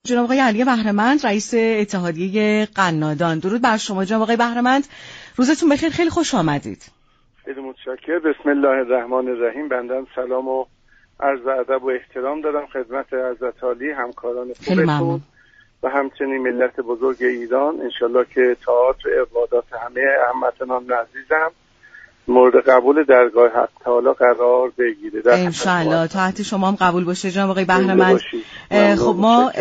جناب آقای علی بهرمند، رئیس اتحادیه قنادان. درود بر شما جناب آقای بهرمند، روزتون بخیر، خیلی خوش آمدید. خیلی متشکرم. بسم الله الرحمن الرحیم. بنده سلام و عرض ادب و احترام دارم خدمت حضرت عالی، همکاران خوبتون و همچنین ملت بزرگ ایران. انشالله که طاعات و عبادات همه هموطنان عزیزم مورد قبول درگاه حق تعالی قرار بگیره. انشالله طاعت شما هم قبول باشه جناب آقای بهرمند. خب ما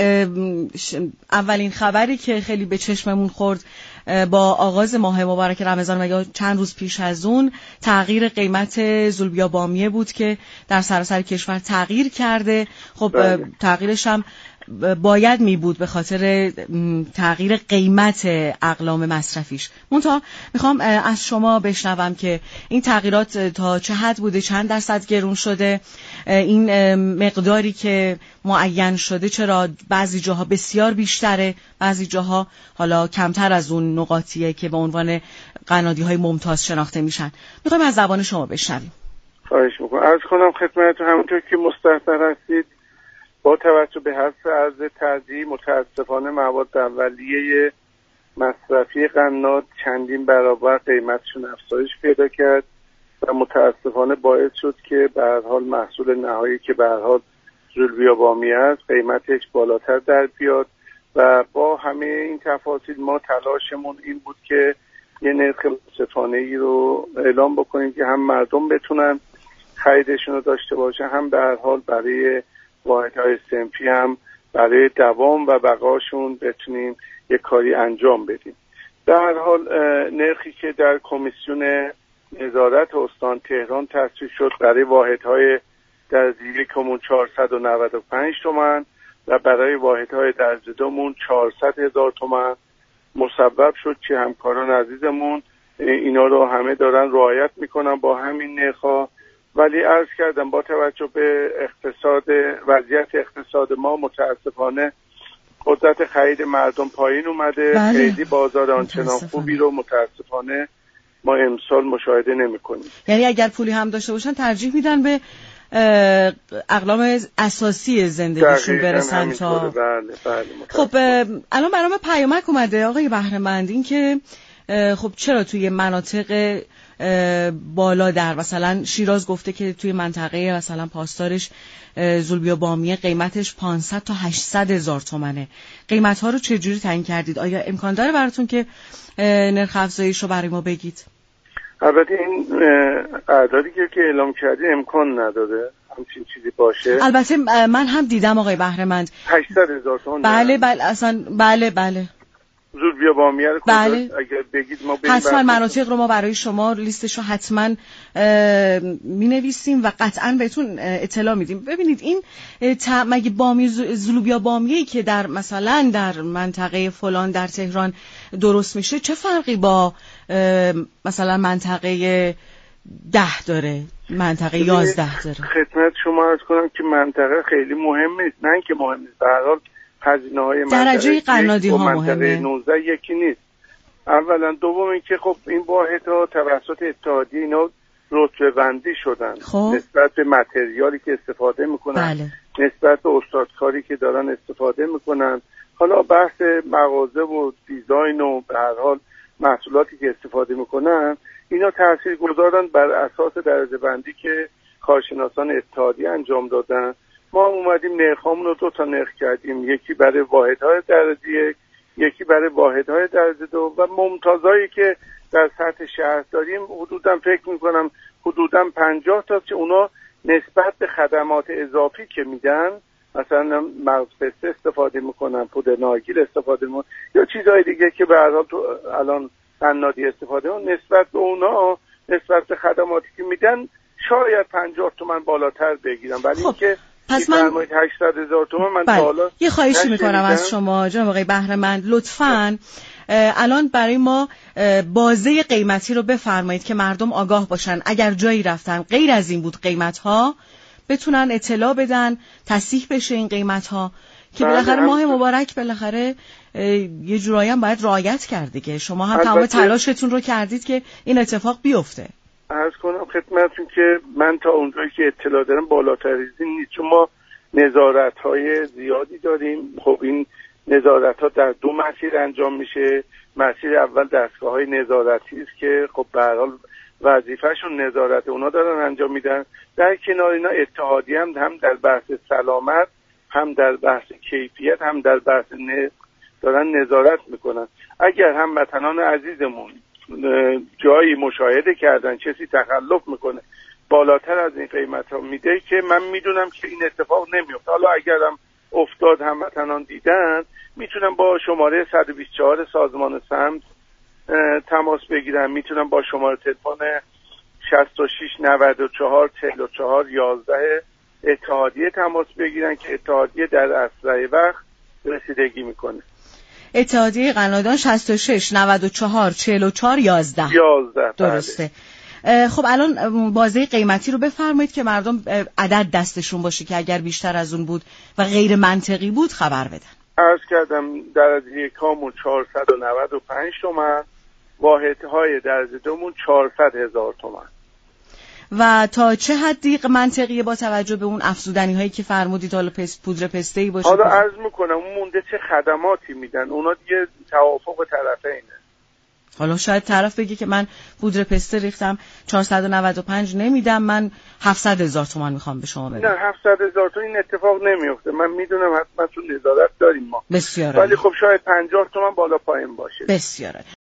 اولین خبری که خیلی به چشممون خورد با آغاز ماه مبارک رمضان و یا چند روز پیش از اون تغییر قیمت زولبیا بامیه بود که در سراسر کشور تغییر کرده. خب تغییرش هم باید می بود به خاطر تغییر قیمت اقلام مصرفیش. منتها میخوام از شما بشنوم که این تغییرات تا چه حد بوده، چند درصد گرون شده، این مقداری که معین شده چرا بعضی جاها بسیار بیشتره، بعضی جاها حالا کمتر از اون نقاطیه که به عنوان قنادی‌های ممتاز شناخته میشن. میخوایم از زبان شما بشنویم. خواهش میکنم. عرض کنم خدمتتون همونطور که مستحضر هستید با توجه به حذف ارز ترجیحی متاسفانه مواد اولیه مصرفی قناد چندین برابر قیمتشون افزایش پیدا کرد و متاسفانه باعث شد که به هر حال محصول نهایی که به هر حال زولبیا بامیه است قیمتش بالاتر در بیاد و با همه این تفاصیل ما تلاشمون این بود که یه نرخ منصفانه‌ای رو اعلام بکنیم که هم مردم بتونن خریدشون رو داشته باشن، هم به هر حال برای واحدهای صنفی هم برای دوام و بقاشون بتونیم یک کاری انجام بدیم. در هر حال نرخی که در کمیسیون نظارت استان تهران تصویب شد برای واحدهای درجه 1,495 تومان و برای واحدهای درجه 2 400,000 تومان مسبب شد که همکاران عزیزمون اینا رو همه دارن رعایت میکنن با همین نرخ‌ها. ولی عرض کردم با توجه به وضعیت اقتصاد ما متاسفانه قدرت خرید مردم پایین اومده. خیلی بازار آنچنان خوبی رو متاسفانه ما امسال مشاهده نمی‌کنیم. یعنی اگر پولی هم داشته باشن ترجیح میدن به اقلام اساسی زندگیشون برسن تا بله. خب الان برام پیامک اومده آقای بهرمند، این که خب چرا توی مناطق بالا در مثلا شیراز گفته که توی منطقه مثلا پاسدارش زولبیا بامیه قیمتش 500 تا 800 هزار تومنه. قیمت ها رو چجوری تعیین کردید؟ آیا امکان داره براتون که نرخ افزایش رو برای ما بگید؟ البته این اعدادی که اعلام کردی امکان نداره همچین چیزی باشه. البته من هم دیدم آقای بهرمند 800 هزار تومان. بله اصلا بله زولبیا بامیه رو بله. اگر بگید ما بریم حتما مناطق رو ما برای شما لیستش رو حتما می‌نویسیم و قطعا بهتون اطلاع میدیم. ببینید این مگه بامی زولبیا بامیه‌ای که در مثلا در منطقه فلان در تهران درست میشه چه فرقی با مثلا منطقه 10 داره، منطقه 11 داره؟ خدمت شما عرض کنم که منطقه خیلی مهم نیست، نه اینکه مهم نیست، به هر حال هزینه‌های درجه قنادی ها منطقه 19 یکی نیست. اولا دوم اینکه خب این واحدها توسط اتحادیه اینا رتبه بندی شدن نسبت به متریالی که استفاده میکنن. بله. نسبت به استادکاری که دارن استفاده میکنن. حالا بحث مغازه و دیزاین و به هر حال محصولاتی که استفاده میکنن اینا تاثیرگذارن بر اساس درجه بندی که کارشناسان اتحادیه انجام دادن. ما اومدیم نرخامون رو 2 تا نرخ کردیم، یکی برای واحدهای درجه 1، یکی برای واحدهای درجه 2 و ممتازایی که در سطح شهر داریم حدوداً فکر میکنم حدوداً 50 تا که اونا نسبت به خدمات اضافی که میدن مثلا مغز پسته استفاده میکنن، پودر نارگیل استفاده میکنن یا چیزهای دیگه که به هر حال تو الان قنادی استفاده میکنن، نسبت به اونا نسبت به خدماتی که میدن شاید 50 تومن بالاتر بگیرن. ولی اینکه پس من 800,000 تومان من بالا یه خواهشی میکنم از شما جناب آقای بهرمند، لطفاً الان برای ما بازه قیمتی رو بفرمایید که مردم آگاه باشن، اگر جایی رفتن غیر از این بود قیمت ها بتونن اطلاع بدن، تصحیح بشه این قیمت ها که بالاخره ماه مبارک بالاخره یه جورایی هم باید رعایت کرد دیگه. شما هم تمام تلاشتون رو کردید که این اتفاق بیفته. عرض کنم خدمتتون که من تا اونجایی که اطلاع دارم بالاتر از این نیست، چون ما نظارت‌های زیادی داریم. خب این نظارت‌ها در دو مسیر انجام میشه. مسیر اول دستگاه‌های نظارتی است که خب به هر حال وظیفه‌شون نظارت، اونا دارن انجام میدن. در کنار اینا اتحادیه هم در بحث سلامت، هم در بحث کیفیت، هم در بحث دارن نظارت میکنن. اگر هموطنان عزیزمون جایی مشاهده کردن کسی تخلف میکنه بالاتر از این قیمت ها میده، که من میدونم که این اتفاق نمیفته، حالا اگرم افتاد هموطنان دیدن میتونم با شماره 124 سازمان سمت تماس بگیرم، میتونم با شماره تلفن 66 94 44 11 اتحادیه تماس بگیرن که اتحادیه در اسرع وقت رسیدگی میکنه. اتحادیه قنادان 66 94 44 11 درسته. خب الان بازه قیمتی رو بفرمایید که مردم عدد دستشون باشه که اگر بیشتر از اون بود و غیر منطقی بود خبر بدن. عرض کردم درجه کامون 495 تومن، واحدهای درجه دومون 400,000 تومن. و تا چه حدی منطقیه با توجه به اون افزودنی هایی که فرمودید، حالا پودر پسته‌ای باشه؟ حالا عرض میکنم اون مونده چه خدماتی میدن، اونا دیگه توافق طرفینه. حالا شاید طرف بگه که من پودر پسته ریختم 495 نمیدم، من 700,000 تومان میخوام به شما بدم. نه 700,000 تومان این اتفاق نمیفته. من میدونم حتما تو نظارت داریم ما. بسیار. ولی خب شاید 50 تومان بالا پایین باشه. بسیار.